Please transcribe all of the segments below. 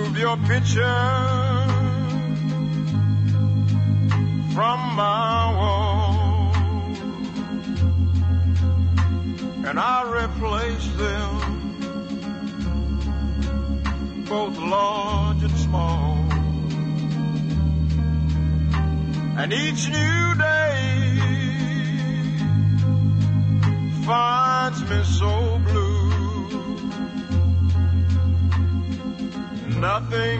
remove your picture from my wall, and I replace them, both large and small. And each new day finds me so blue. Nothing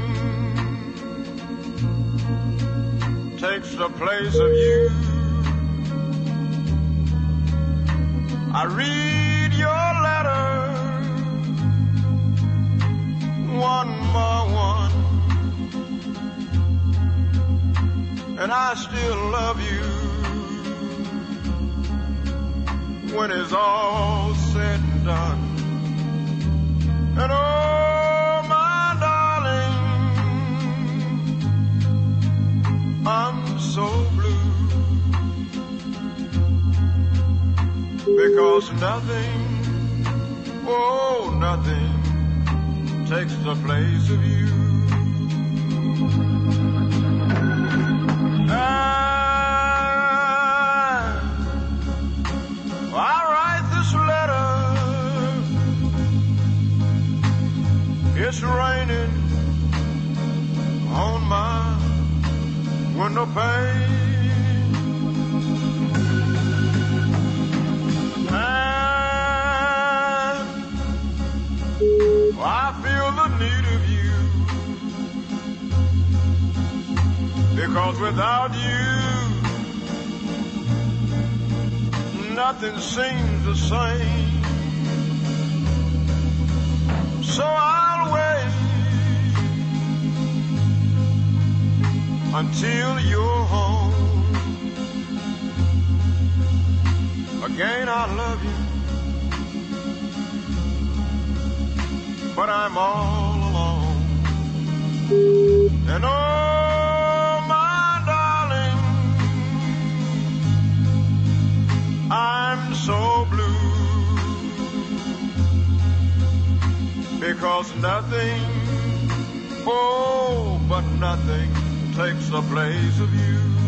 takes the place of you. I read your letter one by one, and I still love you when it's all said and done. And oh, my darling, I'm so blue, because nothing, oh, nothing takes the place of you. I write this letter, it's raining on my window pane, and I feel the need of you, because without you nothing seems the same. So I'll wait until you're home. Again, I love you, but I'm all alone. And oh, my darling, I'm so blue, because nothing, oh, but nothing takes the place of you.